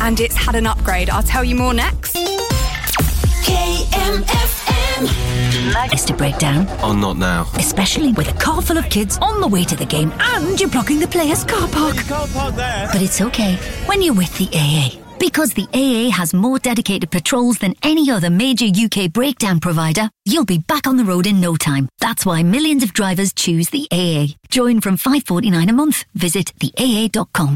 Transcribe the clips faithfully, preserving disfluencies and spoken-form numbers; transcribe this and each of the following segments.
and it's had an upgrade. I'll tell you more next. K M F M. Manchester breakdown. Oh, not now. Especially with a car full of kids on the way to the game and you're blocking the players' car park. You can't park there. But it's okay when you're with the A A. Because the A A has more dedicated patrols than any other major U K breakdown provider, you'll be back on the road in no time. That's why millions of drivers choose the A A. Join from five pounds forty-nine a month. Visit the A A dot com.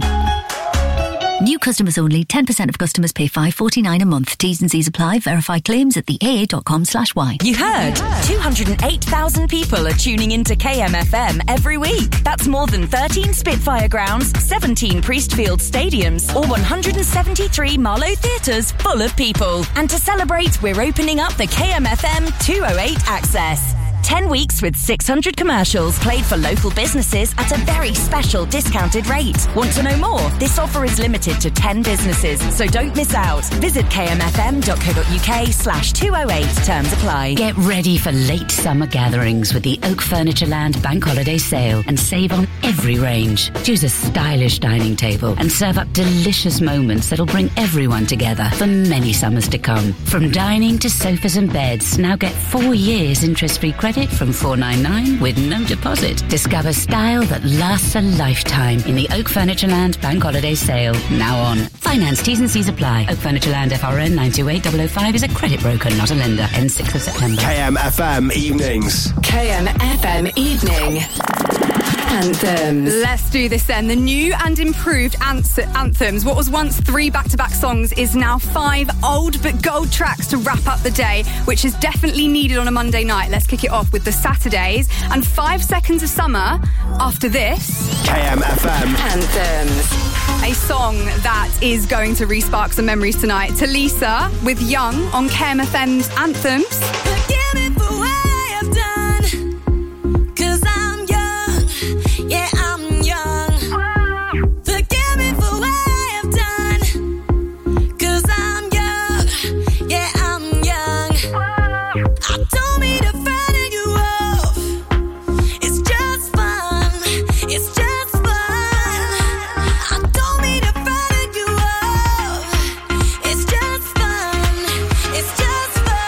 New customers only. ten percent of customers pay five pounds forty-nine a month. T's and C's apply. Verify claims at the A A dot com slash Y. You heard? two hundred eight thousand people are tuning into K M F M every week. That's more than thirteen Spitfire grounds, seventeen Priestfield stadiums, or one hundred seventy-three Marlow theatres full of people. And to celebrate, we're opening up the K M F M two oh eight Access. ten weeks with six hundred commercials played for local businesses at a very special discounted rate. Want to know more? This offer is limited to ten businesses, so don't miss out. Visit kmfm.co.uk slash 208. Terms apply. Get ready for late summer gatherings with the Oak Furnitureland Bank Holiday Sale and save on every range. Choose a stylish dining table and serve up delicious moments that'll bring everyone together for many summers to come. From dining to sofas and beds, now get four years interest-free credit from four ninety-nine with no deposit. Discover style that lasts a lifetime in the Oak Furnitureland Bank Holiday Sale. Now on. Finance T's and C's apply. Oak Furnitureland F R N nine two eight zero zero five is a credit broker, not a lender. Ends sixth of September. K M F M Evenings. K M F M Evening Anthems. Let's do this then. The new and improved ans- anthems. What was once three back-to-back songs is now five old but gold tracks to wrap up the day, which is definitely needed on a Monday night. Let's kick it off with the Saturdays and Five Seconds of Summer. After this, K M F M Anthems. a song that is going to re-spark some memories tonight. Talisa with Young on K M F M's Anthems. Forgive me for what I have done, 'cause I'm young, yeah, I'm young. Forgive me for what I have done, 'cause I'm young, yeah, I'm young. I don't mean to frighten you off, it's just fun, it's just fun. I don't mean to frighten you off, it's just fun, it's just fun.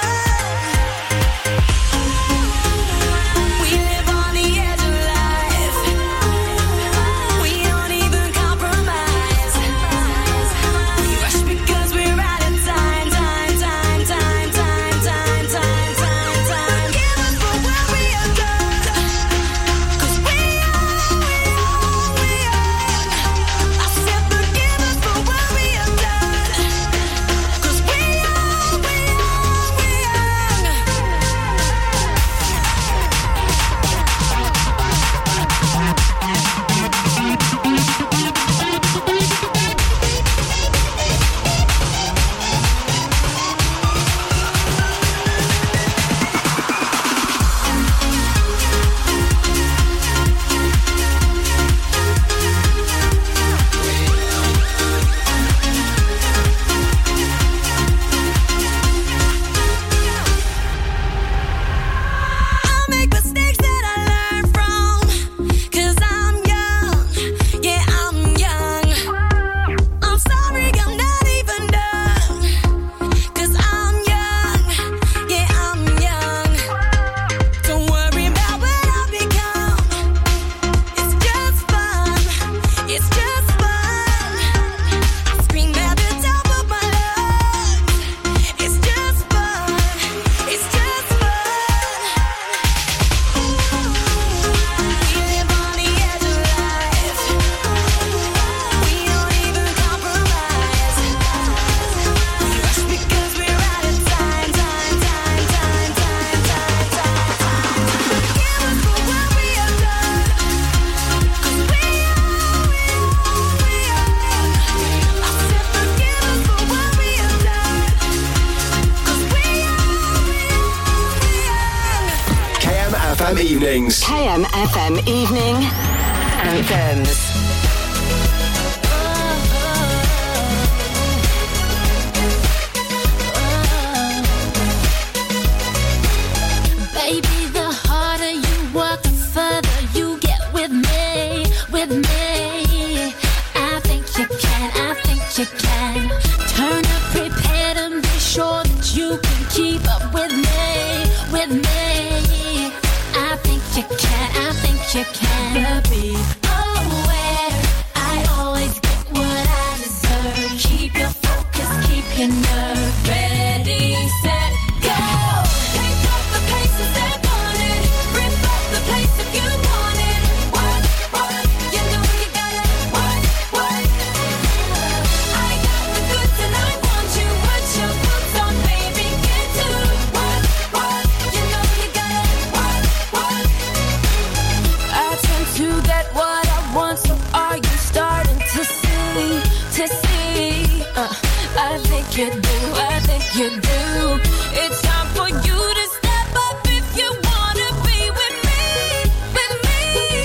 We live on the edge of life, we don't even compromise. We rush because we're out of time, time, time, time, time, time, time, time, time. Forgive us for what we have done, 'cause we are, we are, we are. I said forgive us for what we have done, 'cause we are, we are, we I make mistakes that I learn from, 'cause I'm young, yeah, I'm young. I'm sorry, I'm not even done, 'cause I'm young, yeah, I'm young. Don't worry about what I've become, it's just fun, it's just fun. I scream at the top of my lungs, it's just fun, it's just fun. We live on the edge of life, we don't even compromise. We rush because we're out of time, time, time, time, time, time, time. Forgive us for what we have done, 'cause we are, we are, we are. I said forgive us for what we have done, 'cause we are, we are, we are. K M F M Evenings. K M F M Evening Anthems. Baby, the harder you work, the further you get with me, with me. I think you can, I think you can. Turn up, prepare to be sure that you can keep up with me, with me. I think you can, I think you can. But be aware, I always get what I deserve. Keep your focus, keep your nerve. Ready, set, go. Take up the pace and step on it. Rip up the place if you want it. Work, work, you know you gotta work, work. I got the goods and I want you. Put your boots on, baby, get to work, work. You know you gotta work, work. I tend to get what I want, so are you starting to see, to see? Uh, I think you do, I think you do. It's time for you to step up if you wanna be with me, with me.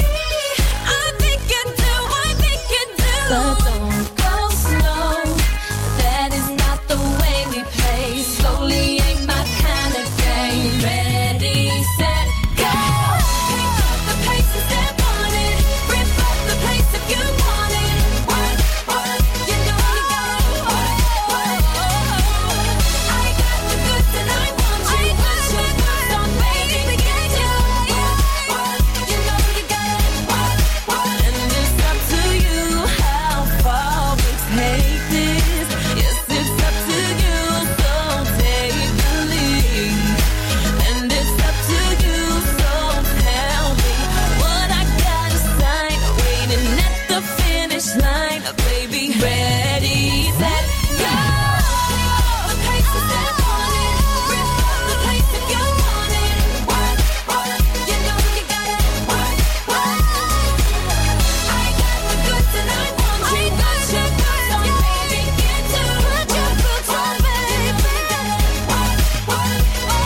I think you do, I think you do. But don't go slow, that is not the way we play. Slowly ain't my kind of game. Ready, set, go. Pick up the pace and step on it. Rip up the place if you want it. Work, work, you know you gotta work, work. I got the goods and I want you. Put your boots on, baby, get to work, work. You know you gotta work, work. And it's up to you how far we take this. Yes, it's up to you, so take the lead. And it's up to you, so tell me what I gotta sign. Waiting at the finish line, baby. Ready, set, go. The pace and step on it. Rip up the place if you want it. Work, work, you know you gotta work, work. I got the goods and I want you. Put your boots on, baby, get to put your boots on, baby. Work, work,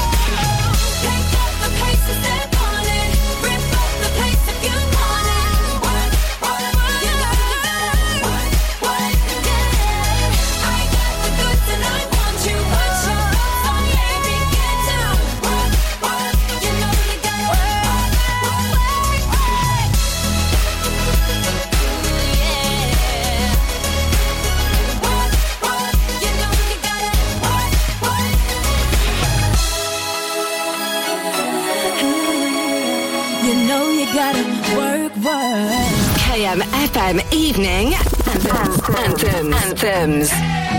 take up the pace and step on it. Rip up the place if you want it. Work, work, you know you gotta work, work, yeah. I got the goods and I want you. Put your boots on, baby, get to work, work, you know you gotta work, work, work, yeah. Work, work, you know you gotta work, work. You know you gotta work, work. K M F M Evening Anthems. Anthems.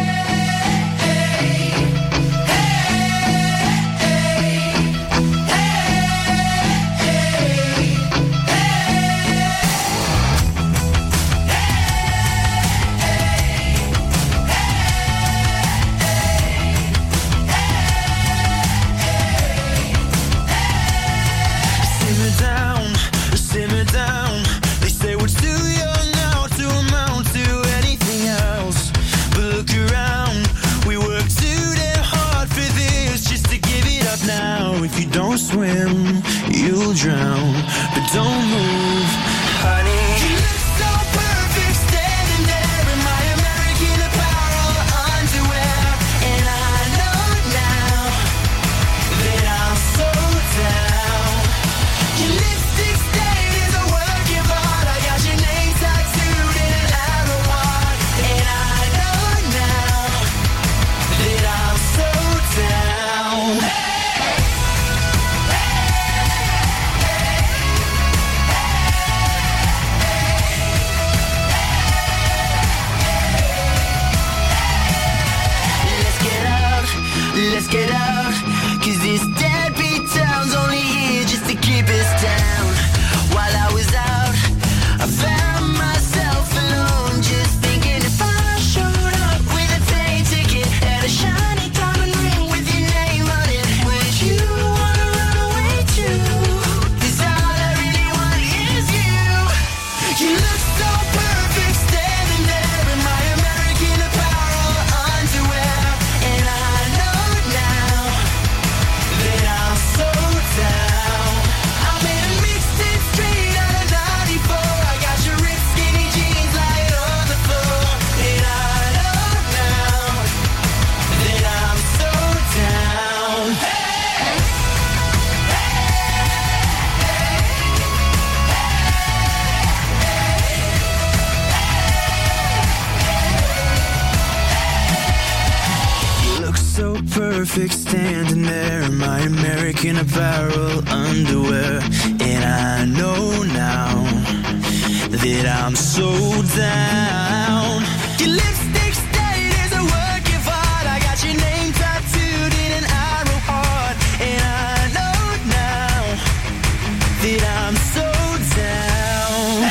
Simmer down, simmer down. They say we're too young now to amount to anything else. But look around, we work too damn hard for this just to give it up now. If you don't swim, you'll drown. But don't move, honey. You look so perfect standing there in my American Apparel underwear. And I know now that I'm so down. Your lipstick stain is a work of art. I got your name tattooed in an arrow heart. And I know now that I'm so down. Hey, hey, hey, perfect standing there in my American Apparel underwear. And I know now that I'm so down. Your lipstick stain is a work of art. I got your name tattooed in an arrow heart. And I know now that I'm so down.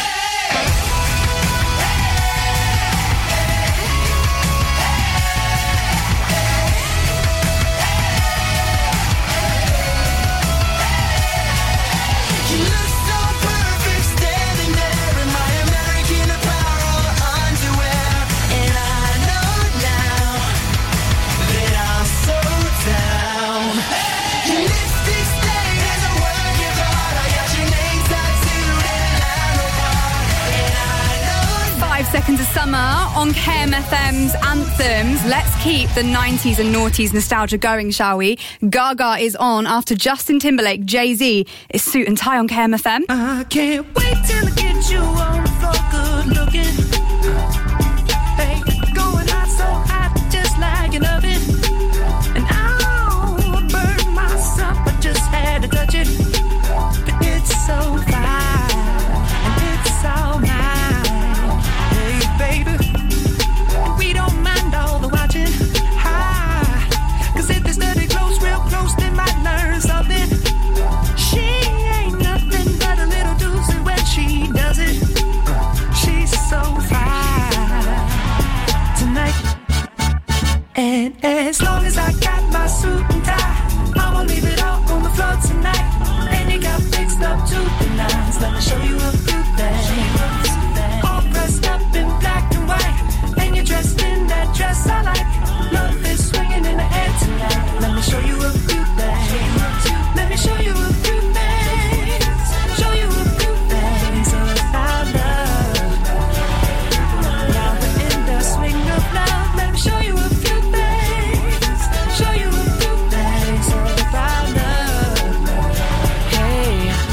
You look so perfect standing there in my American Apparel underwear. And I know now that I'm so down. Your lipstick stain is a work of art. I got your name tattooed in an arrow heart. And I know Five seconds of summer on K M F M's Anthems. Let's keep the nineties and noughties nostalgia going, shall we? Gaga is on after Justin Timberlake. Jay-Z is Suit and Tie on K M F M. I can't wait till I get you on the floor, good looking. Hey, going hot, so hot, just like an oven. And I'll burn myself, I just had to touch it. But it's so fine, and it's all mine. Hey, baby, we don't mind all the watching. Hi, cause if they study close, real close, they might learn something. She ain't nothing but a little doozy when she does it. She's so fine tonight. And as long as I got my suit and tie, I'ma leave it all on the floor tonight. And you got fixed up to the nines. Let me show you a few things. All dressed up in black and white, and you're dressed in that dress I like. Love is swinging in the air tonight. Let me show you a few things. Let me show you a few things. Show you a few things about love. Now we're in the swing of love. Let me show you a few things. Show you a few things about love. Hey,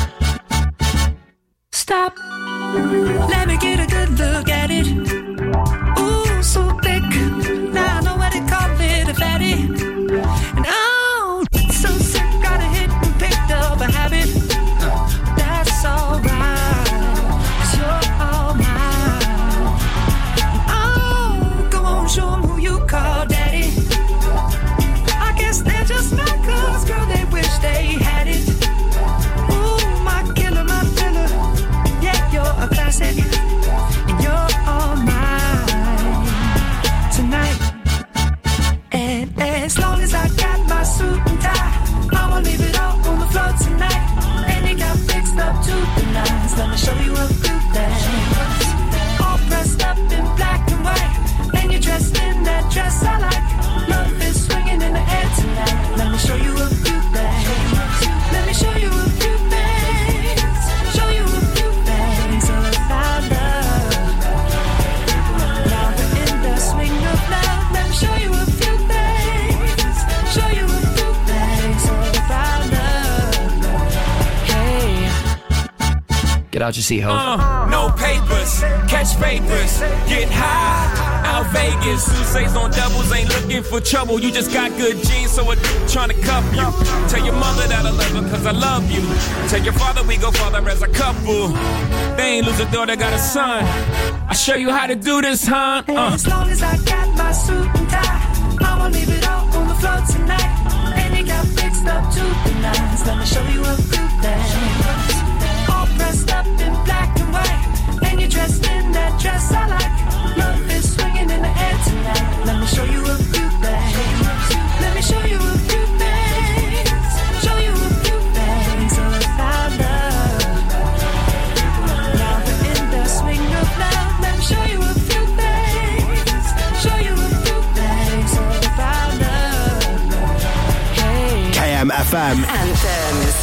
stop. Let me get a good look at it. Ooh, so thick. Now I know what they call it, a fatty. And oh, so sick, got a hit and picked up a habit. That's alright, 'cause you're all mine. Oh, go on, show 'em who you call daddy. I guess they're just like us, girl, they wish they had it. Ooh, my killer, my filler. Yeah, you're a classic, and you're all mine tonight. And as long as I got my suit and tie, I'ma leave it all on the floor tonight. And it got fixed up to the nines. Let me show you a few things. All dressed up in black and white, and you're dressed in that dress I like. Love is swinging in the air tonight. Let me show you a few things. Let me show you a few things. Show you a few things about love. Now we're in the swing of love. Let me show you a few things. Show you a few things about love. Hey. Get out your seat, ho. Uh, no papers, catch papers, get high. Out Vegas, Sousa's on doubles, ain't looking for trouble. You just got good genes, so a trying to cuff you. Tell your mother that I love her, cause I love you. Tell your father we go farther as a couple. They ain't lose a daughter, got a son. I show you how to do this, huh? Uh. As long as I got my suit and tie, I'ma leave it all on the floor tonight. And it got fixed up to the nines. Let me show you a few things. All dressed up in black and white, and you're dressed in that dress I like. Love is swinging in the air tonight. Let me show you a few things. Let me show you a few things. Show you a few things about love. Now we're in the swing of love. Let me show you a few things. Show you a few things about love. Hey. K M F M. Anthems.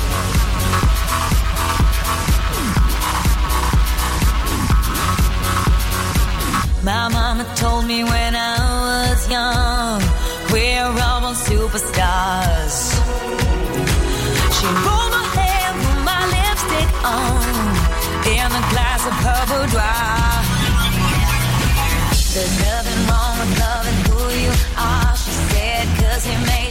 My mama told me when I was young, we're all superstars. She rolled my hair, put my lipstick on, in a glass of purple dry. There's nothing wrong with loving who you are, she said, 'cause he made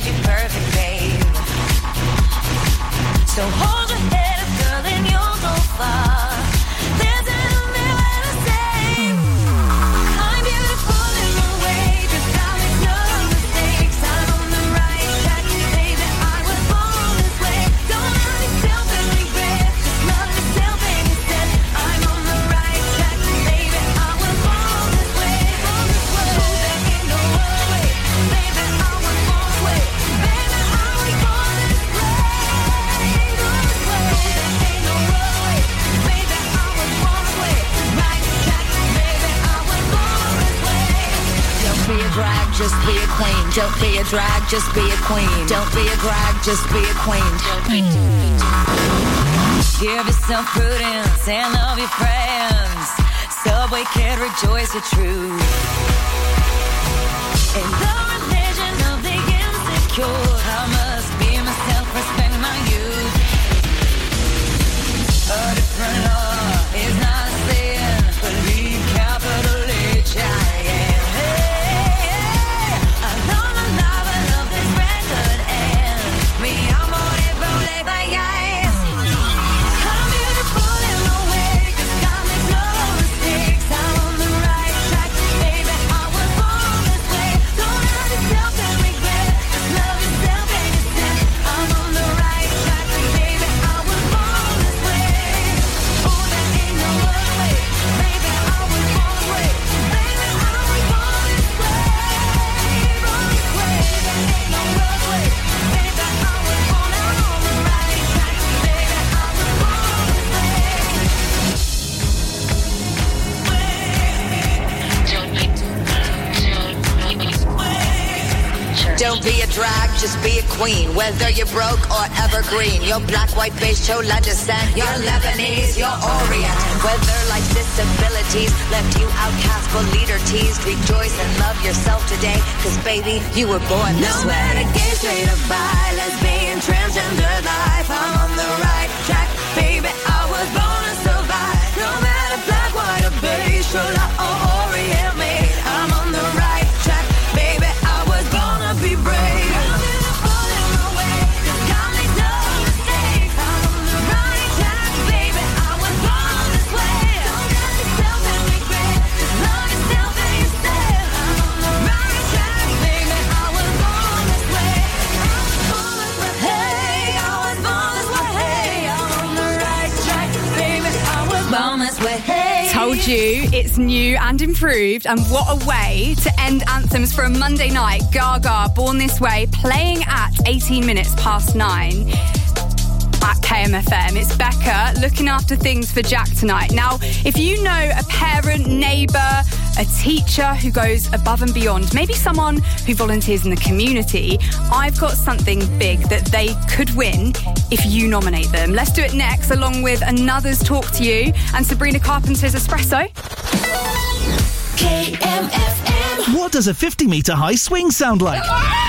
drag, just be a queen. Don't be a drag, just be a queen. Don't be a drag, just be a queen. Give yourself prudence and love your friends. Subway kid, rejoice your truth. In the religion of the insecure, I must be myself, respect my youth. A different law is not a sin. Believe capital H I am. Hey, I love my life, I love this record, and me, I'm on it, rolling like ice. I'm beautiful in my way, 'cause God makes no mistakes. I'm on the right track, baby, I was born this way. Don't hurt yourself and regret, just love yourself and your sin. I'm on the right track, baby, I was born this way. Oh, there ain't no other way, baby, I was born this way. Baby, I was born this way, born this way. There ain't no other way, baby, I was born. I'm on the right track, baby, I was born this Don't be a drag, just be a queen. Whether you're broke or evergreen, you're black, white, beige, chola descent, you're Lebanese, you're Orient. Whether life's disabilities left you outcast but leader teased, rejoice and love yourself today, 'cause baby, you were born this No way. matter gay, straight or bi, lesbian, transgender life, I'm on the right track, baby, I was born to survive. No matter black, white or beige, chola or Orient made, I'm on the right track, baby, I was born to be brave. I'm beautiful in my way, 'cause God makes no mistakes. I'm on the right track, baby, I was born this way. Don't hurt yourself and regret, just love yourself and yourself. I'm on the right track, baby, I was born this way. I was born this way, hey, I was born this way, hey, I'm on the right track, baby, I was born this way, hey. Told you it's new and improved, and what a way to end anthems for a Monday night. Gaga, Born This Way, playing at eighteen minutes past nine at K M F M. It's Becca looking after things for Jack tonight. Now, if you know a parent, neighbour, a teacher who goes above and beyond, maybe someone who volunteers in the community, I've got something big that they could win if you nominate them. Let's do it next, along with Another's Talk to You and Sabrina Carpenter's Espresso. K M F M. What does a fifty metre high swing sound like?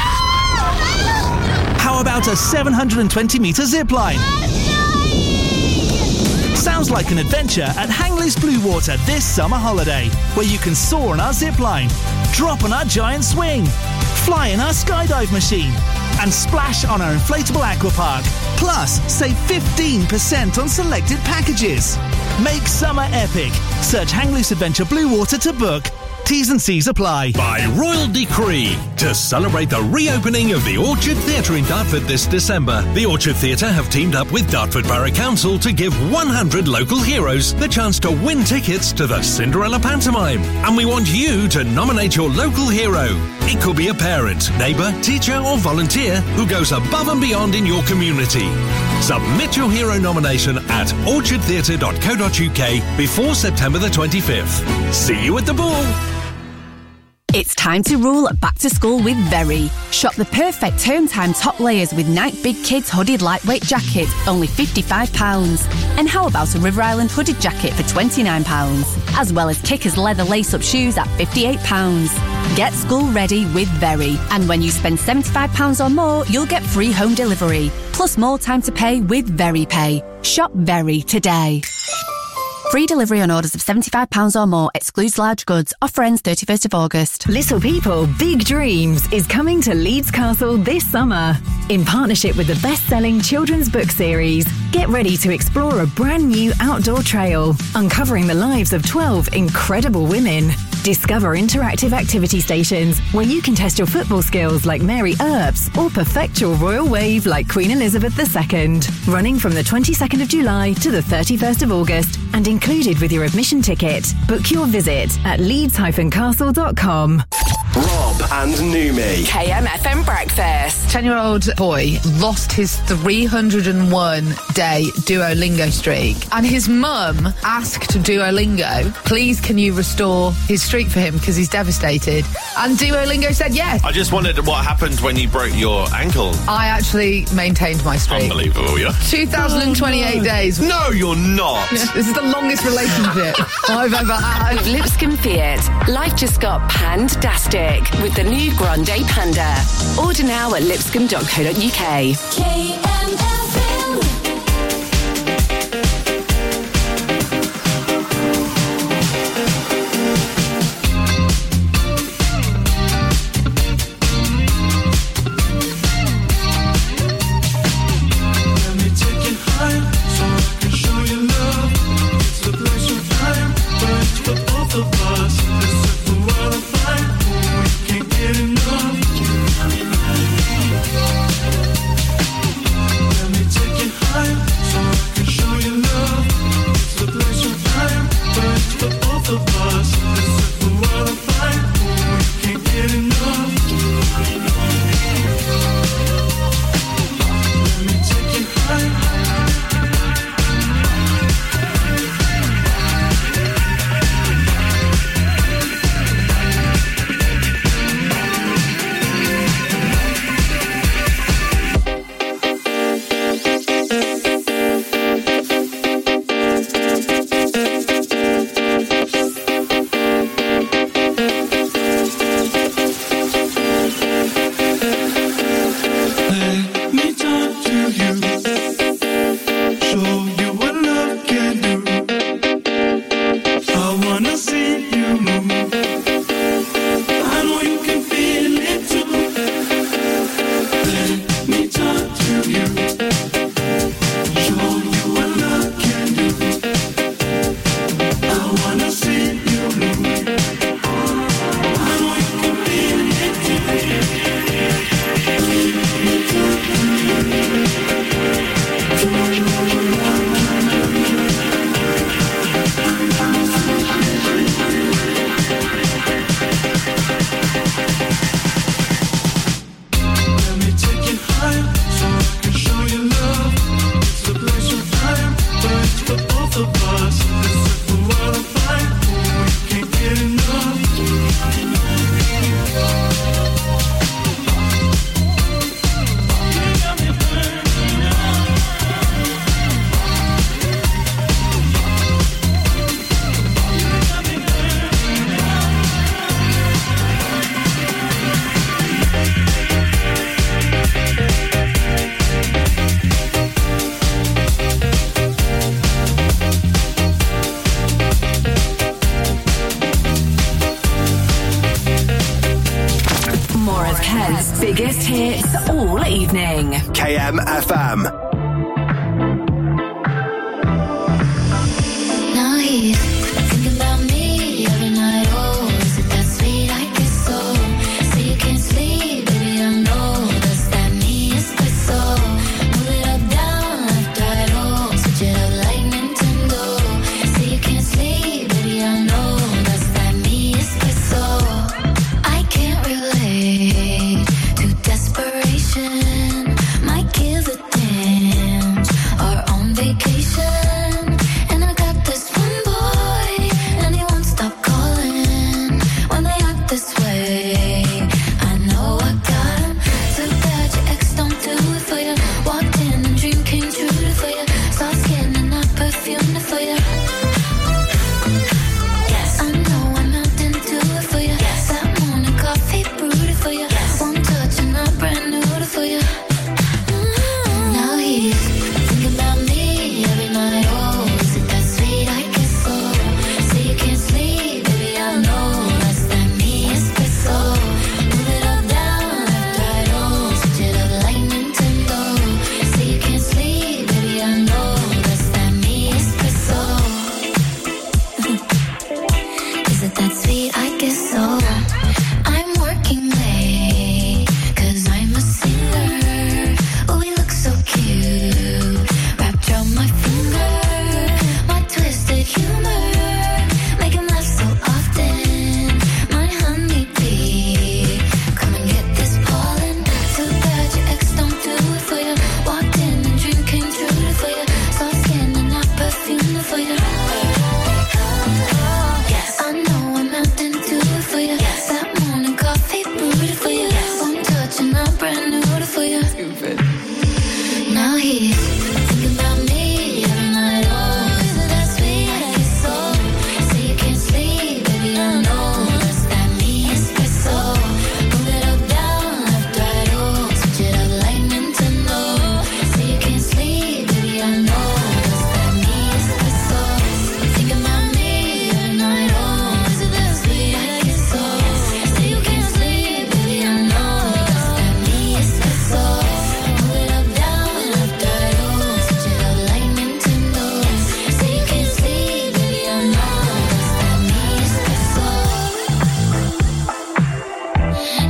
How about a seven hundred twenty metre zip line? Sounds like an adventure at Hangleys Blue Water this summer holiday, where you can soar on our zip line, drop on our giant swing, fly in our skydive machine, and splash on our inflatable aqua park. Plus, save fifteen percent on selected packages. Make summer epic. Search Hangleys Adventure Blue Water to book. T's and C's apply. By royal decree, to celebrate the reopening of the Orchard Theatre in Dartford this December, the Orchard Theatre have teamed up with Dartford Borough Council to give one hundred local heroes the chance to win tickets to the Cinderella pantomime. And we want you to nominate your local hero. It could be a parent, neighbour, teacher or volunteer who goes above and beyond in your community. Submit your hero nomination at orchard theatre dot co dot uk before September the twenty-fifth. See you at the ball. It's time to roll back to school with Very. Shop the perfect term time top layers with Nike Big Kids hooded lightweight jacket, only fifty-five pounds. And how about a River Island hooded jacket for twenty-nine pounds? As well as Kickers leather lace-up shoes at fifty-eight pounds. Get school ready with Very. And when you spend seventy-five pounds or more, you'll get free home delivery. Plus more time to pay with Very Pay. Shop Very today. Free delivery on orders of seventy-five pounds or more, excludes large goods. Offer ends thirty-first of August. Little People, Big Dreams is coming to Leeds Castle this summer. In partnership with the best-selling children's book series, get ready to explore a brand new outdoor trail, uncovering the lives of twelve incredible women. Discover interactive activity stations where you can test your football skills like Mary Earps or perfect your royal wave like Queen Elizabeth the Second. Running from the twenty-second of July to the thirty-first of August and included with your admission ticket. Book your visit at leeds dash castle dot com. Rob, and Numi. K M F M breakfast. ten-year-old boy lost his three hundred and one day Duolingo streak, and his mum asked Duolingo, please can you restore his streak for him because he's devastated, and Duolingo said yes. I just wondered what happened when you broke your ankle. I actually maintained my streak. Unbelievable, yeah. two thousand twenty-eight days. No, you're not. Yeah, this is the longest relationship I've ever had. With Lipscomb Fiat, life just got pandastic with the new Grande Panda. Order now at lipscomb dot co dot uk. K M F M. Let me take you high so I can show you love. It's a place of time, but it's for both of us. Let's set the world on fire. We can't get enough. Let me take you high so I can show you love. It's a place of time, but it's for both of us. Let's set the world on fire. We can't get enough. Let me take you high. Let me talk to you, show you what love can do. I wanna see you move. I know you can feel it too. Let me talk to you, show you what love can do. I wanna see you move. I know you can feel it too. Let me take you high so I can show you love. It's a place of time, but it's for both of us. Let's set the world on fire. We can't get enough. More of Kent's biggest hits all evening. K M F M. Now he's thinking about me every night. Oh, is it that sweet? I guess so. Say you can't sleep, baby. I know that's that me. Espresso. Move it up, down, left, right. Oh, switch it up like Nintendo. Say you can't sleep, baby. I know that's that me. Espresso. I can't relate to desperation. Might give a damn.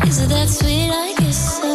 Is it that sweet? I guess so.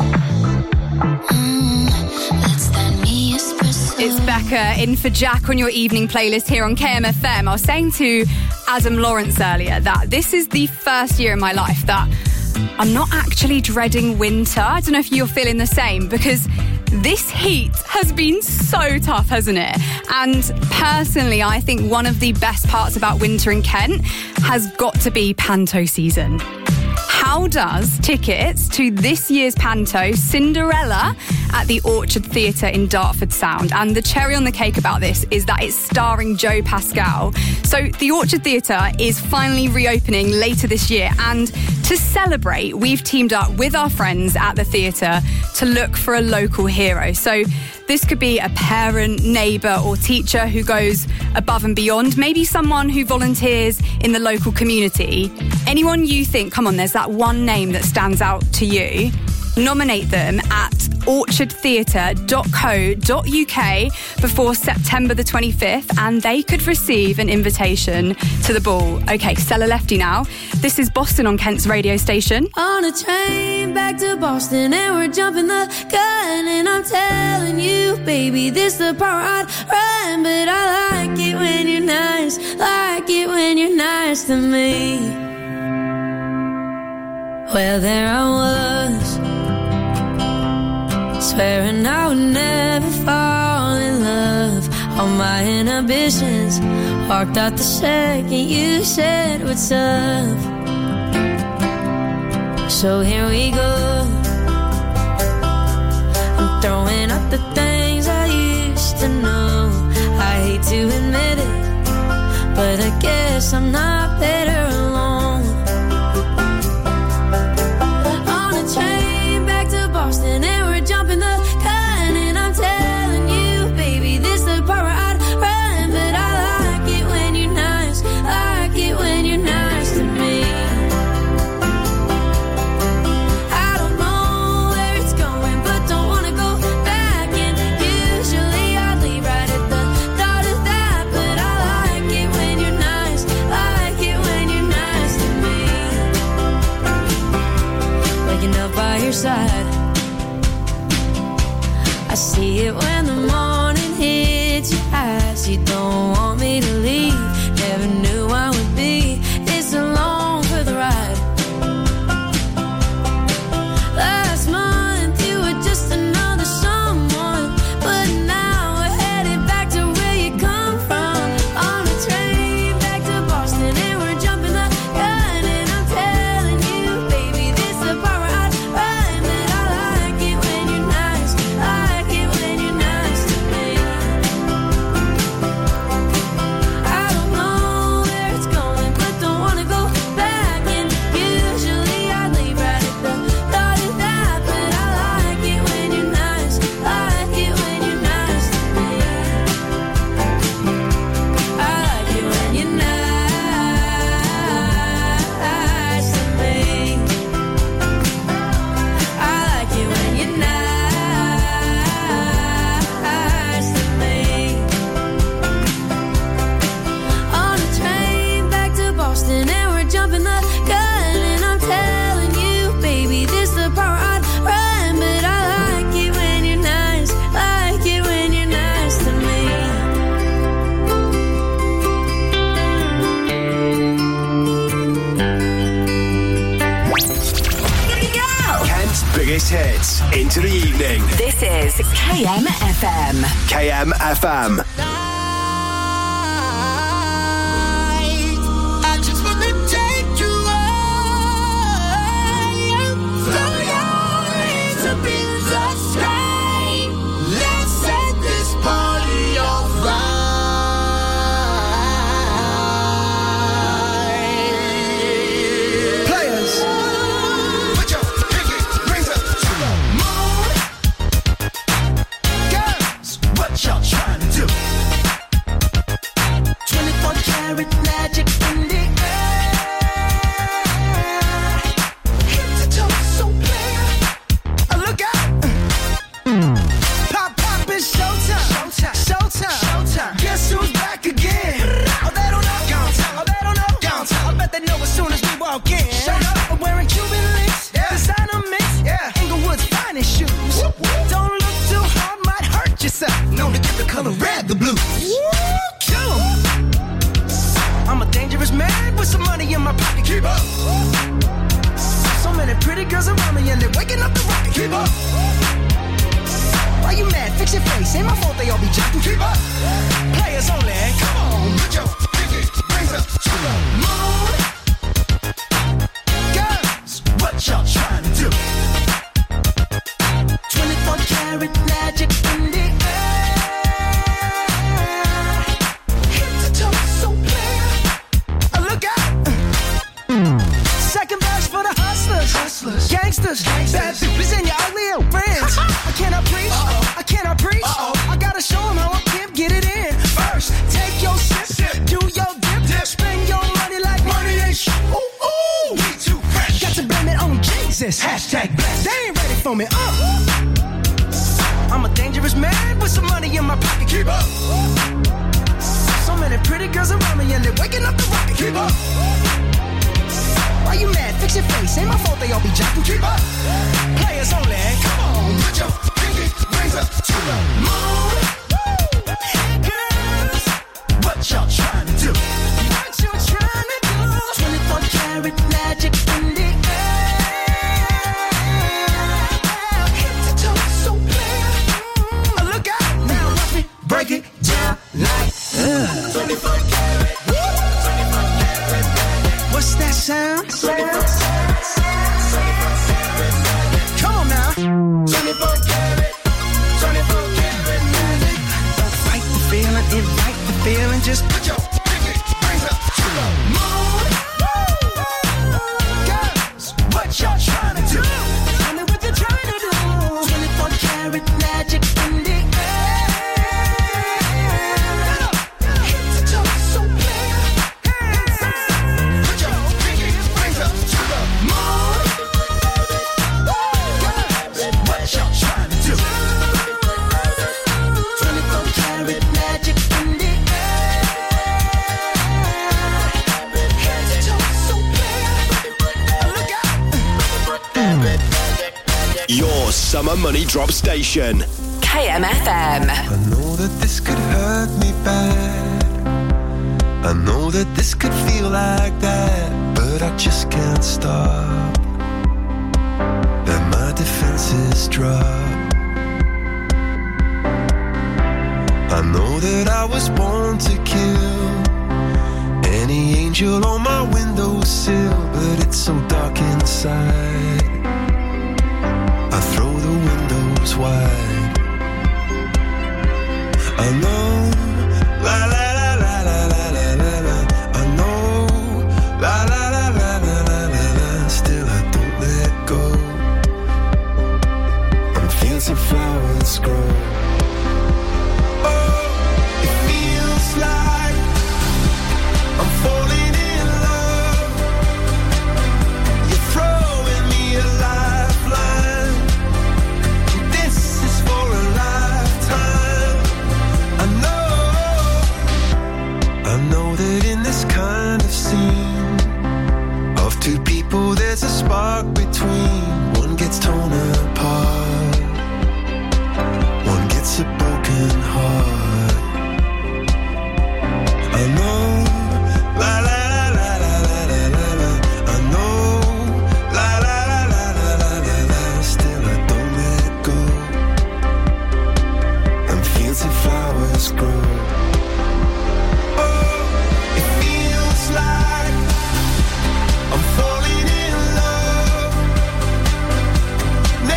Mm, that's that me espresso. It's Becca in for Jack on your evening playlist here on K M F M. I was saying to Adam Lawrence earlier that this is the first year in my life that I'm not actually dreading winter. I don't know if you're feeling the same, because this heat has been so tough, hasn't it? And personally, I think one of the best parts about winter in Kent has got to be Panto season. How does tickets to this year's Panto, Cinderella, at the Orchard Theatre in Dartford sound? And the cherry on the cake about this is that it's starring Joe Pascal. So the Orchard Theatre is finally reopening later this year, and to celebrate, we've teamed up with our friends at the theatre to look for a local hero. So this could be a parent, neighbour or teacher who goes above and beyond, maybe someone who volunteers in the local community. Anyone you think, come on, there's that one name that stands out to you, nominate them at orchard theatre dot co dot uk before September the twenty-fifth, and they could receive an invitation to the ball. Okay, Stella Lefty now. This is Boston on Kent's radio station. On a train back to Boston and we're jumping the gun, and I'm telling you, baby, this the part I'd run, but I like it when you're nice, like it when you're nice to me. Well, there I was, swearing I would never fall in love. All my inhibitions walked out the second you said what's up. So here we go, I'm throwing up the things I used to know. I hate to admit it, but I guess I'm not better alone. On a train back to Boston and we're jumping the gun, and I'm telling you, baby, this the part where I'd run, but I like it when you're nice, like it when you're nice to me. I don't know where it's going, but don't wanna go back, and usually I'd leave right at the thought of that, but I like it when you're nice, like it when you're nice to me. Waking up by your side, I see it when the morning hits your eyes. You don't want me to leave, never knew I would be this alone for the ride. Last month you were just another someone, but now we're headed back to where you come from. On a train back to Boston and we're jumping the gun, and I'm telling you, baby, this the part where I'd run, but I like it when you're nice, like it when you're nice to me. I don't know where it's going, but don't wanna go back, and usually I'd leave right at the thought of that, but I like it when you're nice, like it when you're nice to me. I like it when you're nice to me. I like it when you're nice to me. On a train back to Boston and we're jumping the gun, and I'm telling you, baby, this the part where I'd run, but I like it when you're nice, like it when you're nice to me. Kent's biggest hits into the evening. This is K M F M. K M F M. I just wanna take you high, throw your hands up in the sky. Let's set this party on fire. Players, put your pinky rings up to the moon. Girls, what y'all trying to do? they're waking up the rocket. Keep up. Why you mad? Fix your face. Ain't my fault they all be jacking. Keep up. Players only. Come on, put your pinky rings up to the moon. Girls, what y'all trying to do? twenty-four karat magic in the air. Head to toe, so clear. Uh, look out. Second verse for the hustlers, hustlers, gangsters, gangsters. Bad bitches and your ugly old friends. I cannot preach, Uh-oh. I cannot preach. Uh-oh. I gotta show them how I can get it in. First, take your sip, sip. Do your dip, dip, spend your money like money ain't shit. Ooh, ooh, we too fresh. Got to blame it on Jesus. Hashtag blessed. They ain't ready for me. Uh. I'm a dangerous man with some money in my pocket. Keep up. So many pretty girls around me and they're waking up the rocket. Keep up. Why you mad? Fix your face. Ain't my fault they all be jacking. Keep up. Players only. Come on, put your pinky rings up to the moon. Girls, what y'all trying to do? What you trying to do? twenty-four karat magic in the air. Head to toe, so clear. Mm, look out. Now watch me break it down like uh. twenty-four karat. twenty-four karat. What's that sound? Come on now. twenty-four karat, twenty-four karat magic. Don't fight the feeling, invite the feeling. Just put your pinky rings up to the moon. Girls, what y'all trying to do? Tell me what you're trying to do. twenty-four karat magic in the air. Head to toe, so clear. Put your pinky rings up to the moon. Girls, what y'all trying to do? twenty-four karat magic in the air. Head to toe, so clear. Look out. Your summer money drop station. K M F M. I know that this could hurt me bad. I know that this could feel like that, but I just can't stop. Let my defenses drop. I know that I was born to kill any angel on my windowsill, but it's so dark inside. I throw the windows wide. I know, la la la la la la la la la. I know, la la la la la la la la. Still I don't let go. I'm feeling flowers grow. Oh, it feels like I'm falling in love. You're throwing me a lifeline. This is for a lifetime. I know, I know that in this kind of scene of two people there's a spark between. One gets torn apart, one gets a broken heart. I know, la la la la la la la la. I know, la la la la la la la la. Still I don't let go. And fields and flowers grow. Oh, it feels like I'm falling in love.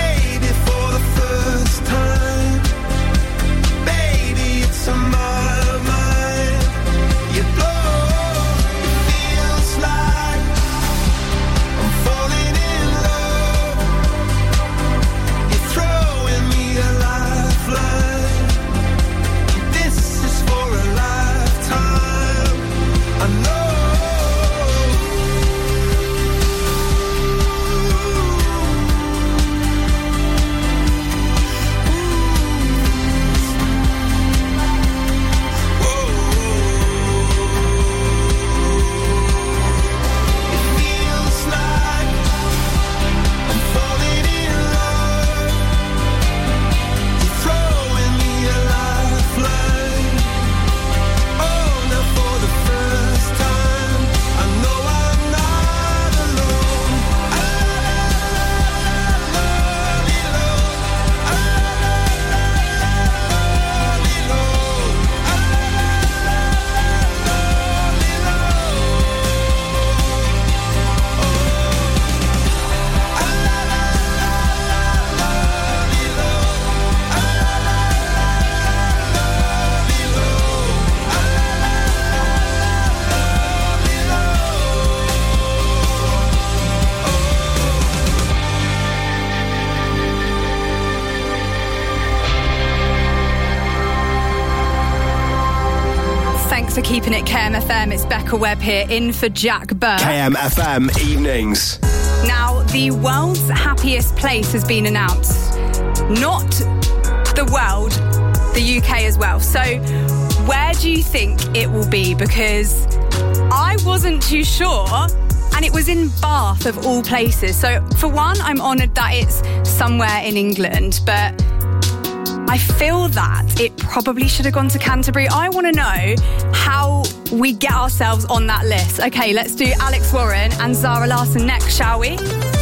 for keeping it K M F M. It's Becca Webb here, in for Jack Burr. K M F M Evenings. Now, the world's happiest place has been announced. Not the world, the U K as well. So, where do you think it will be? Because I wasn't too sure, and it was in Bath of all places. So, for one, I'm honoured that it's somewhere in England, but I feel that it probably should have gone to Canterbury. I want to know how we get ourselves on that list. Okay, let's do Alex Warren and Zara Larsson next, shall we?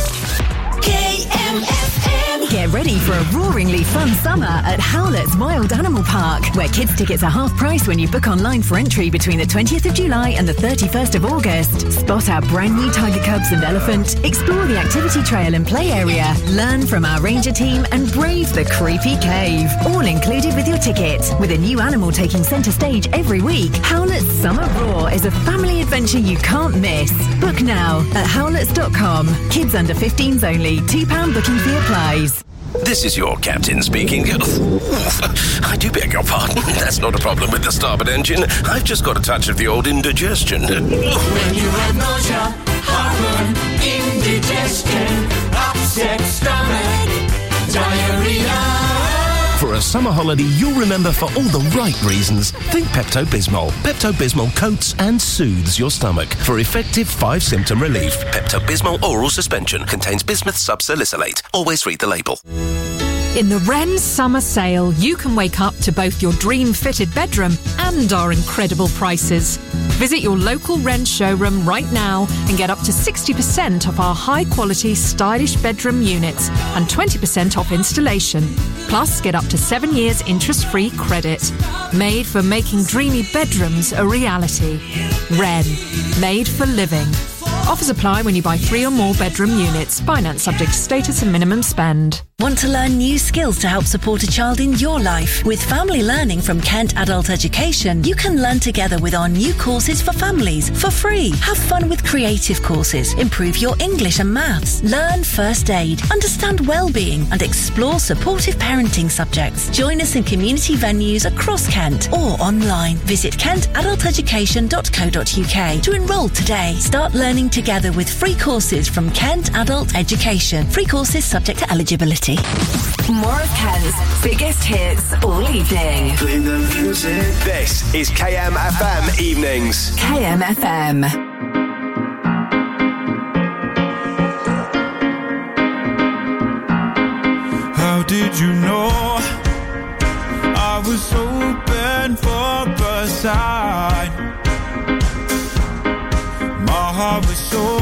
K M F M. Get ready for a roaringly fun summer at Howlett's Wild Animal Park, where kids' tickets are half price when you book online for entry between the twentieth of July and the thirty-first of August. Spot our brand new tiger cubs and elephant, explore the activity trail and play area, learn from our ranger team, and brave the creepy cave. All included with your ticket. With a new animal taking centre stage every week, Howlett's Summer Roar is a family adventure you can't miss. Book now at howletts dot com. Kids under fifteens only. two pounds booking fee applies. This is your captain speaking. I do beg your pardon. That's not a problem with the starboard engine. I've just got a touch of the old indigestion. When you have nausea, heartburn, indigestion, upset stomach, diarrhea. For a summer holiday you'll remember for all the right reasons, think Pepto-Bismol. Pepto-Bismol coats and soothes your stomach for effective five-symptom relief. Pepto-Bismol oral suspension contains bismuth subsalicylate. Always read the label. In the Wren Summer Sale, you can wake up to both your dream-fitted bedroom and our incredible prices. Visit your local Wren showroom right now and get up to sixty percent off our high-quality, stylish bedroom units and twenty percent off installation. Plus, get up to seven years interest-free credit. Made for making dreamy bedrooms a reality. Wren. Made for living. Offers apply when you buy three or more bedroom units. Finance subject to status and minimum spend. Want to learn new skills to help support a child in your life? With Family Learning from Kent Adult Education, you can learn together with our new courses for families for free. Have fun with creative courses, improve your English and maths, learn first aid, understand well-being, and explore supportive parenting subjects. Join us in community venues across Kent or online. Visit kent adult education dot co dot uk to enrol today. Start learning together with free courses from Kent Adult Education. Free courses subject to eligibility. More of Kent's biggest hits all evening. Play the music. This is K M F M Evenings. K M F M. How did you know I was open for a sign? My heart was so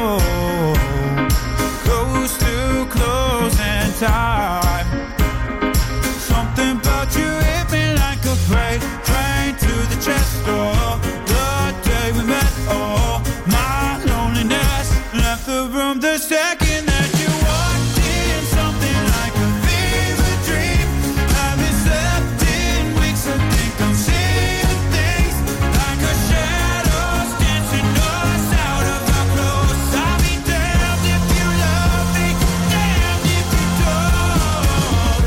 close to closing time. Something about you hit me like a freight train to the chest door. The day we met, oh, my loneliness left the room the second that you walked in. Something like a fever dream. Haven't slept in weeks. I think I'm seeing things like a shadows dancing us out of our clothes. I'll be damned if you love me, damned if you don't.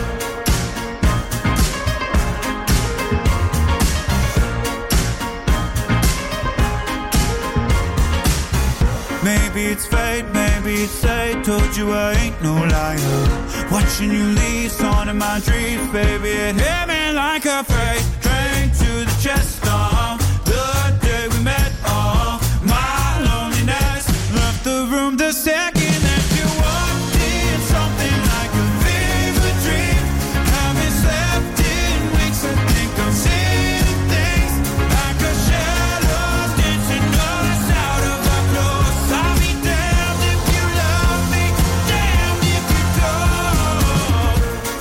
Maybe it's fate, maybe it's fate. Told you I ain't no liar. Watching you leave, son of my dreams, baby. It hit me like a freight train to the chest. Uh, the day we met, uh, my loneliness left the room the second that you walked in. Something like a fever dream. Haven't slept in weeks. I think I'm seeing things like a shadow dancing us out of our clothes. I'll be damned if you love me, damned if you don't.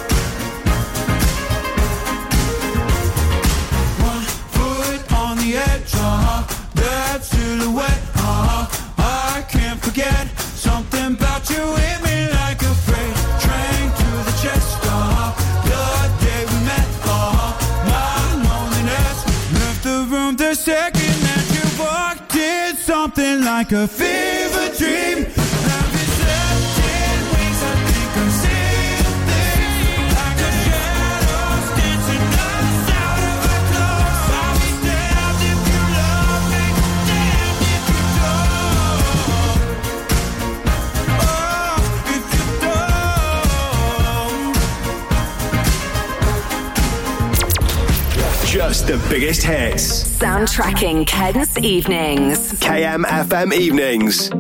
One foot on the edge, uh-huh. That silhouette, uh-huh. I can't forget. Something about you hit me like a freight train to the chest, uh-huh. The day we met, uh-huh. My loneliness left the room the second that you walked in. Something like a fever dream. Haven't slept in weeks. I think I'm seeing things like a shadows dancing us out of our clothes. I'll be damned if you just the biggest hits. Soundtracking Ken's evenings. K M F M Evenings.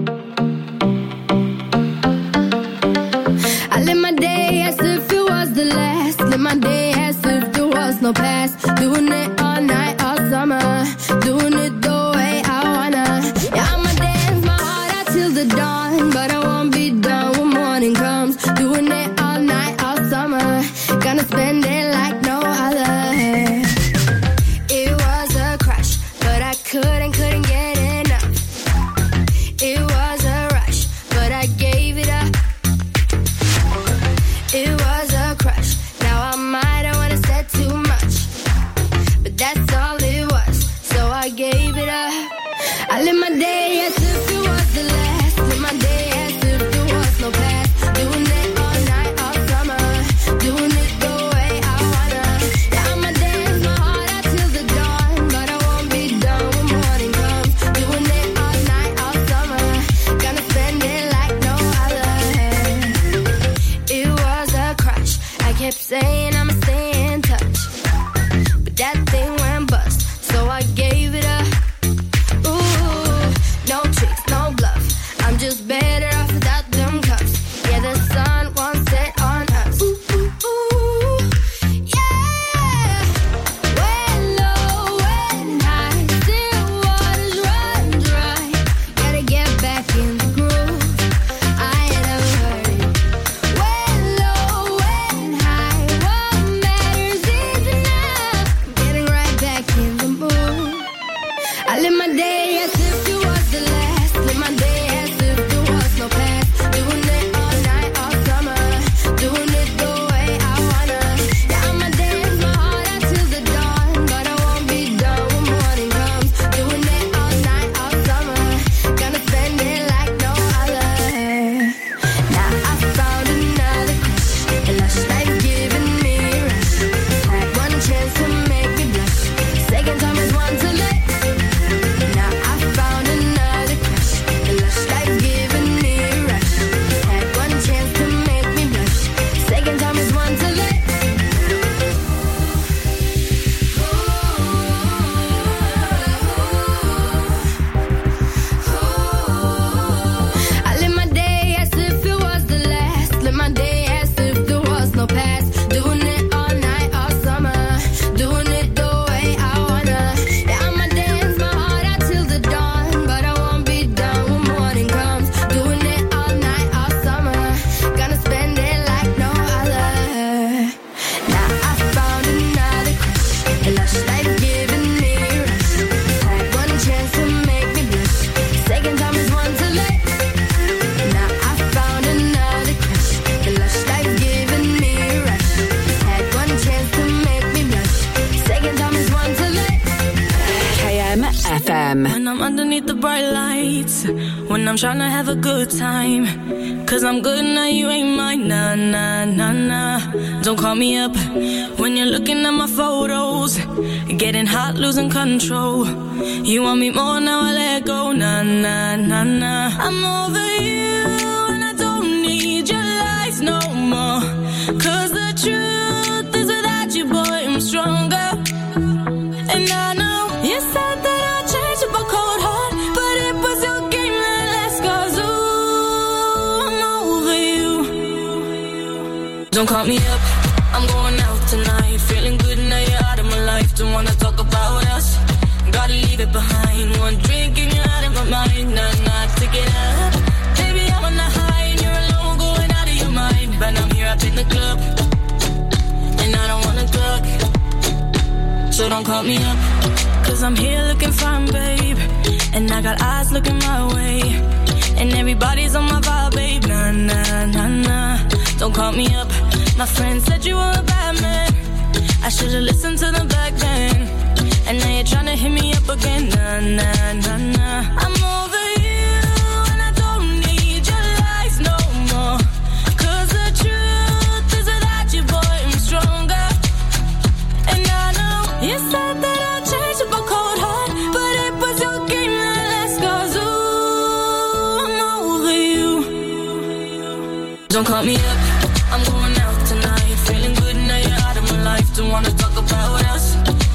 I live my day as if it was the last. Live my day as if there was no past. Doing it all night, all summer. Doing it the way I wanna. Yeah, I'ma dance my heart out till the dawn. But I won't be done when morning comes. Doing it all night, all summer. Gonna spend it like no other. It was a crush, but I couldn't, couldn't get enough. It was a rush, but I gave it up. It was a crush. Now I might have wanna said too much, but that's all it was. So I gave it up. I live my day as if it was the last. Live my day as if there was no past. Doing it all night, all summer. Doing it the way I wanna. Yeah, I'ma dance my heart out till the dawn, but I won't be done when morning comes. Doing it all night, all summer. Gonna spend it like no other. It was a crush. I kept saying I'ma stay in touch, but that thing went bust, so I gave it up. Ooh, no tricks, no bluff. I'm just better off without them cuffs. Yeah, the sun won't set on us. Ooh, ooh, ooh, yeah. When low, when high, still waters run dry. Gotta get back in the groove. I ain't never heard it. When low, when high, what matters is enough. Getting right back in the mood. I live my day as if it was the last. Live my day as if there was no past. Doing it all night, all summer. Doing it the way I wanna. Yeah, I'ma dance my heart out till the dawn, but I won't be done when morning comes. Doing it all night, all summer. Gonna spend it like no other. Now I found another crush. A lush life giving me a rush. Had one chance to make me blush. Second time is one to let. Now I found another crush. A lush life giving me a rush. Had one chance to make me blush. Second time is one to let. I live my day as if it was the last. Live my day as if there was no past. Doing it all night, all summer. Doing it the way I wanna. Yeah, I'ma dance my heart out till the dawn, but I won't be done when morning comes. Doing it all night, all summer. Gonna spend it like no other. Now I found another crush. A lush life giving me a rush. Had one chance to make me blush. Second time is one to let. Now I found another crush. A lush life giving me a rush. Had one chance to make me blush. Second time is one to let. K M F M. When I'm underneath the bright lights, when I'm trying to have a good time, cause I'm good now, you ain't mine, nah, nah, nah, nah. Don't call me up when you're looking at my photos, getting hot, losing control. You want me more, now I let go, nah, nah, nah, nah. I'm over you and I don't need your lies no more, cause the truth is without you, boy, I'm stronger. And I know you said that I'd change up a cold heart, but it was your game that last, cause ooh, I'm over you. Don't call me up, I'm going out tonight. Feeling good now you're out of my life. Don't wanna talk about us, gotta leave it behind. One drink and you're out of my mind. Nah, nah, take it up. Baby, I'm on the high and you're alone, going out of your mind. But I'm here up in the club, and I don't wanna talk, so don't call me up, cause I'm here looking fine, babe. And I got eyes looking my way, and everybody's on my vibe, babe. Nah, nah, nah, nah. Don't call me up. My friend said you were a bad man. I should've listened to them back then. And now you're tryna hit me up again. Nah, nah, nah, nah. I'm over you and I don't need your lies no more, cause the truth is without you, boy, I'm stronger. And I know you said that I'd change up a cold heart, but it was your game that last, cause ooh, I'm over you. Don't call me up, I'm going out tonight. Feeling good now you're out of my life. Don't wanna talk about us,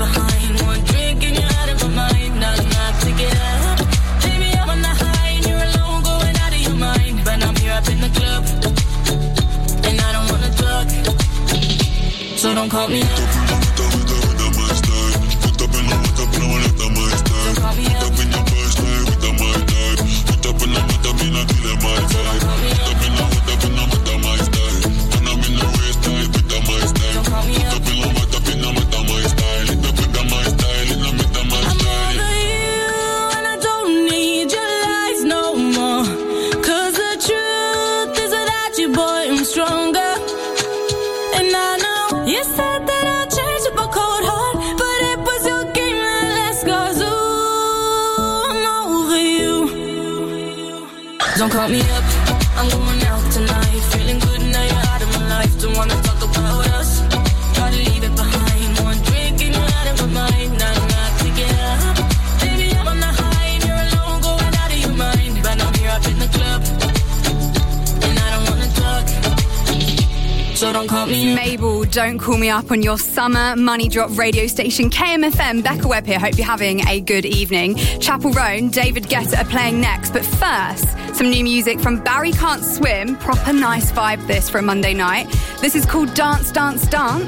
behind. One drink and you're out of my mind. Not enough to get up. Baby, I'm on the high and you're alone, going out of your mind. But I'm here up in the club, and I don't wanna talk, so don't call me up. Don't call me up, I'm going out tonight. Feeling good now you're out of my life. Don't wanna talk about us, gotta leave it behind. One drink and you're out of my mind. Not enough to get up. Baby, I'm on the high and you're alone, going out of your mind. But I'm here up in the club, and I don't wanna talk, so don't call me up. Mabel, Don't Call Me Up on your summer money drop radio station K M F M. Becca Webb here. Hope you're having a good evening. Chapel Roan, David Guetta are playing next. But first, some new music from Barry Can't Swim. Proper nice vibe this for a Monday night. This is called Dance, Dance, Dance.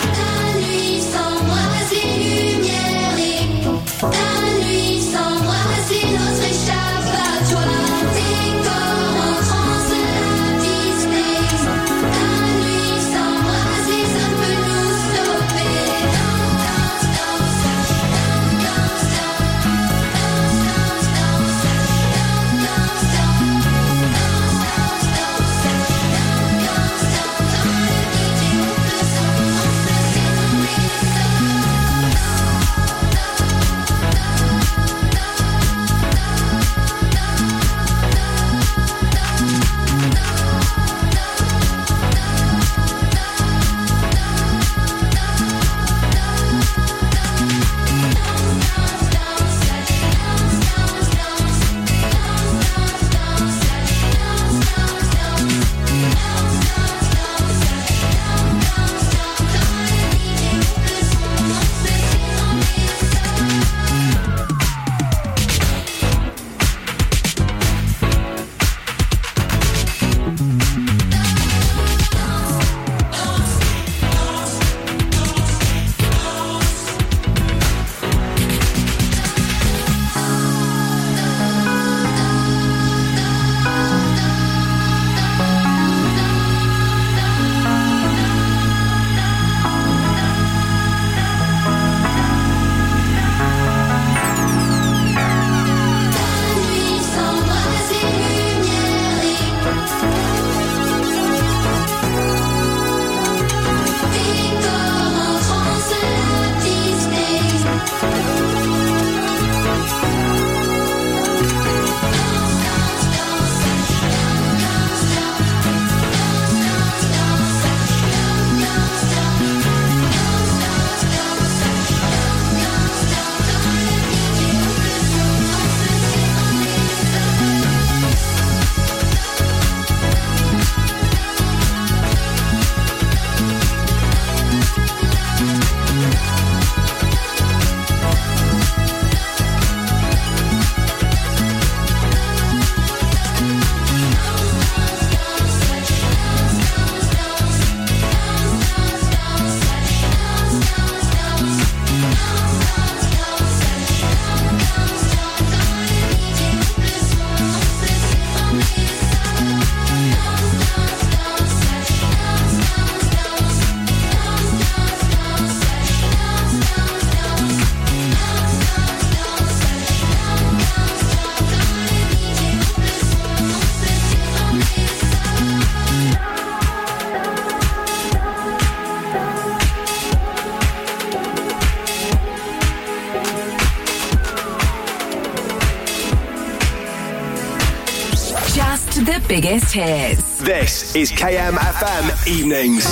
The biggest hits. This is K M F M Evenings.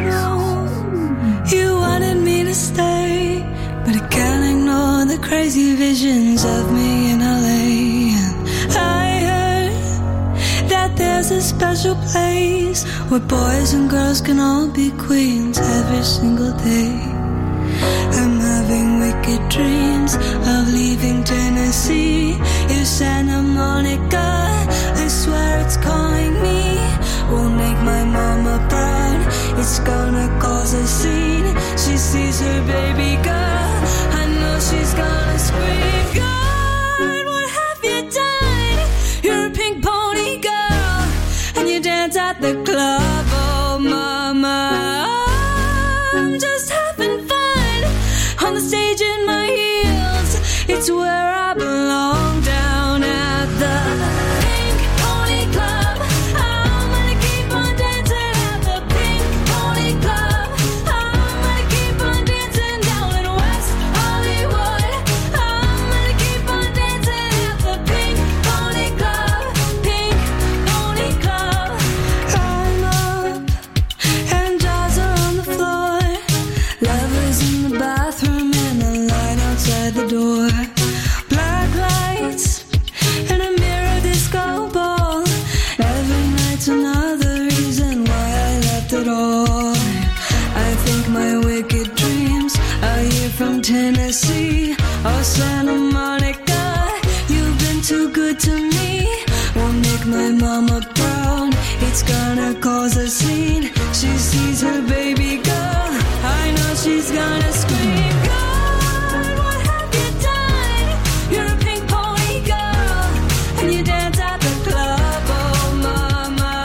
You wanted me to stay, but I can't ignore the crazy visions of me in L A. And I heard that there's a special place where boys and girls can all be queens every single day. I'm having wicked dreams of leaving Tennessee. Is Santa Monica, I swear it's calling me. Will make my mama proud, it's gonna cause a scene. She sees her baby girl, I know she's gonna scream. God, what have you done? You're a pink pony girl, and you dance at the club. Oh mama, I'm just having fun on the stage in my heels. It's where I belong, down at the Pink Pony Club. I'm gonna keep on dancing at the Pink Pony Club. I'm gonna keep on dancing down in West Hollywood. I'm gonna keep on dancing at the Pink Pony Club. Pink Pony Club. I'm up and jaws are on the floor. Lovers in the bathroom and the light outside the door. Black lights and a mirror disco ball. Every night's another reason why I left it all. I think my wicked dreams are here from Tennessee or Santa Monica. You've been too good to me. Won't make my mama proud. It's gonna cause a scene. She sees her baby girl, I know she's gonna scream. God, what have you done? You're a pink pony girl, and you dance at the club. Oh mama,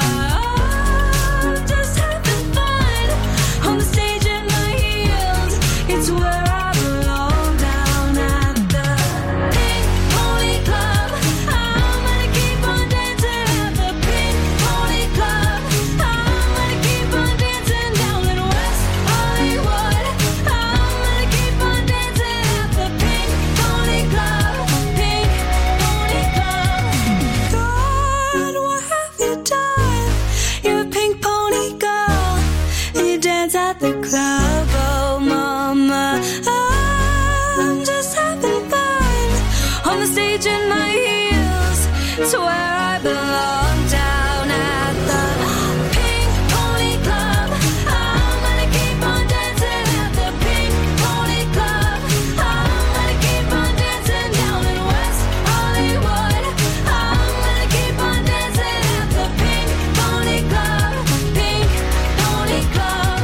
I'm just having fun on the stage in my heels. It's where I belong, down at the Pink Pony Club. I'm gonna keep on dancing at the Pink Pony Club. I'm gonna keep on dancing down in West Hollywood. I'm gonna keep on dancing at the Pink Pony Club. Pink Pony Club. God, what have you done? You're a pink pony girl, and you dance at the club. Oh mama, I'm just having fun on the stage in my heels. It's where I belong, down at the Pink Pony Club. I'm gonna keep on dancing at the Pink Pony Club. I'm gonna keep on dancing down in West Hollywood. I'm gonna keep on dancing at the Pink Pony Club. Pink Pony Club.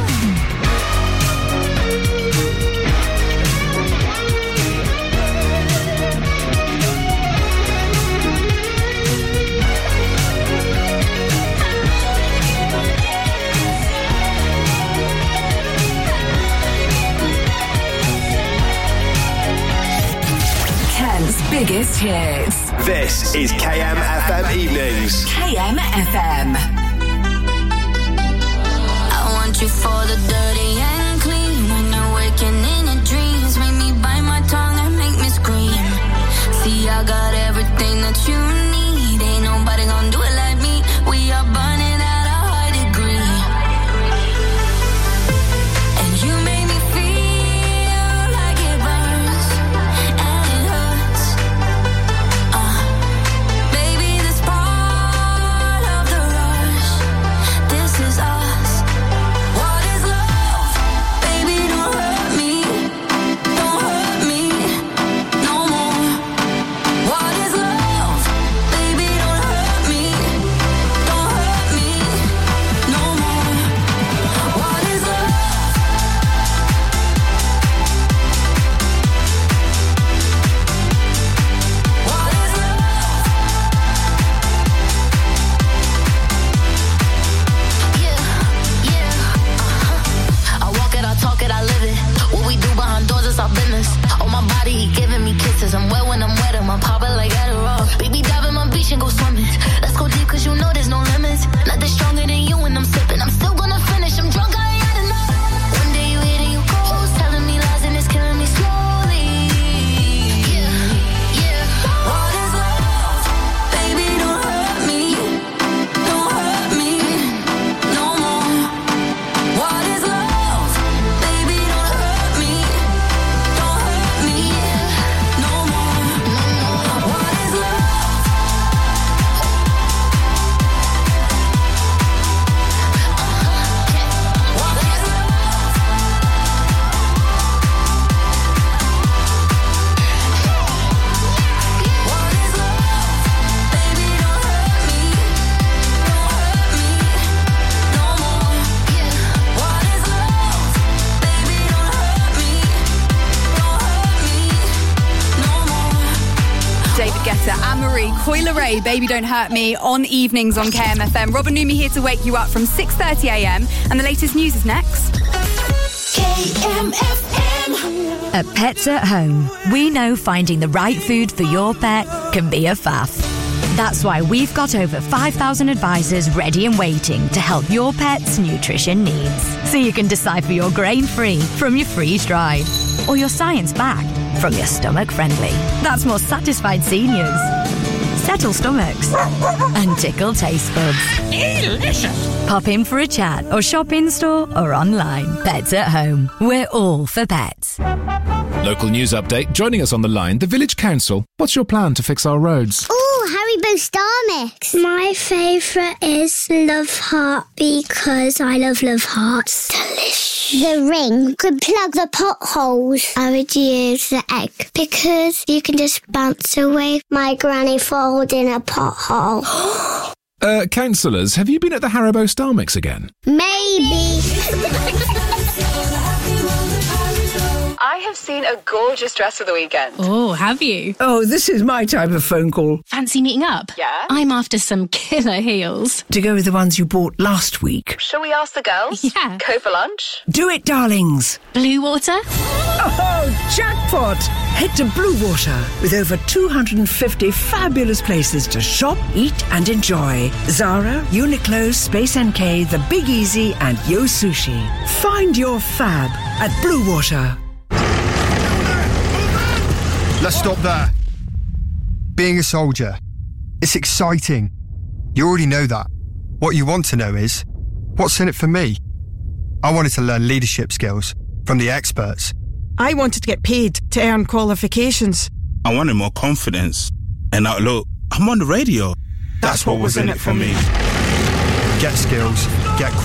Kent's biggest hits. This is K M F M Evenings. K M F M. I want you for the dirty and clean. When you're waking in your dreams, make me bite my tongue and make me scream. See, I got everything that you need. Ain't nobody gonna do it like me. We are burning at a high degree. And you make me feel like it burns and it hurts. Uh, baby, this part of the rush Coil Ray, Baby Don't Hurt Me, on evenings on K M F M. Robin Numi here to wake you up from six thirty a m, and the latest news is next. K M F M. At Pets at Home, we know finding the right food for your pet can be a faff. That's why we've got over five thousand advisors ready and waiting to help your pet's nutrition needs. So you can decipher your grain-free from your freeze-dried, or your science-backed from your stomach-friendly. That's more satisfied seniors, settle stomachs, and tickle taste buds. Delicious! Pop in for a chat or shop in-store or online. Pets at Home. We're all for pets. Local news update. Joining us on the line, the Village Council. What's your plan to fix our roads? Oh, Haribo Star Mix. My favourite is Love Heart because I love Love Hearts. Delicious. The ring could plug the potholes. I would use the egg because you can just bounce away my granny falls in a pothole. Uh, councillors, have you been at the Haribo Star Mix again? Maybe. I have seen a gorgeous dress for the weekend. Oh, have you? Oh, this is my type of phone call. Fancy meeting up? Yeah. I'm after some killer heels. To go with the ones you bought last week. Shall we ask the girls? Yeah. Go for lunch? Do it, darlings. Blue Water? Oh, jackpot! Head to Blue Water with over two hundred fifty fabulous places to shop, eat and enjoy. Zara, Uniqlo, Space N K, The Big Easy and Yo Sushi. Find your fab at Blue Water. Let's stop there. Being a soldier, it's exciting. You already know that. What you want to know is, what's in it for me? I wanted to learn leadership skills from the experts. I wanted to get paid to earn qualifications. I wanted more confidence. And now look, I'm on the radio. That's, That's what was in it for me. Get skills, get